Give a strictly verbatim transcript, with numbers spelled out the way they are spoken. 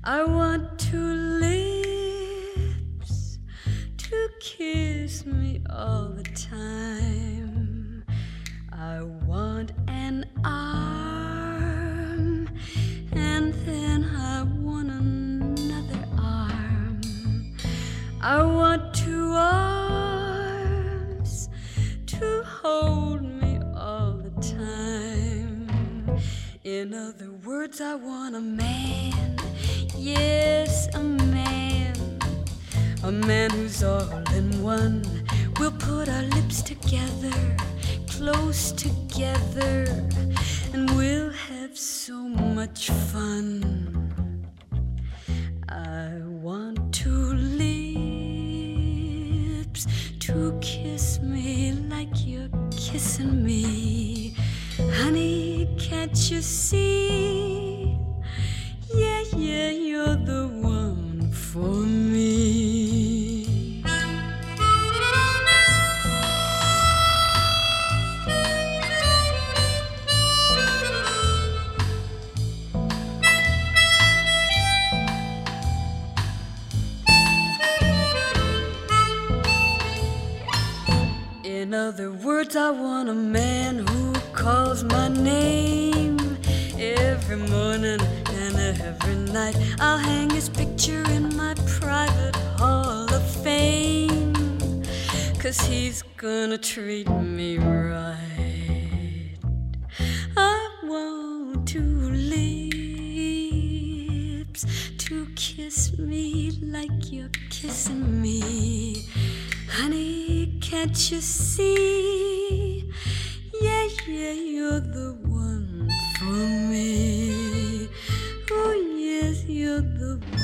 I want two lips to kiss me all the time. I want an arm, and then I want another arm. I want two arms to hold me all the time. In other words, I want a man, yes, a man, a man who's all in one. We'll put our lips together, close together, and we'll have so much fun. I want two lips to kiss me like you're kissing me. Honey, can't you see? Yeah, yeah, you're the one for me. In other words, I want a man who calls my name every morning and every night. I'll hang his picture in my private hall of fame, 'cause he's gonna treat me right. I want two lips to kiss me like you're kissing me. Honey, can't you see? Yeah, yeah, you're the one for me. Oh, yes, you're the one.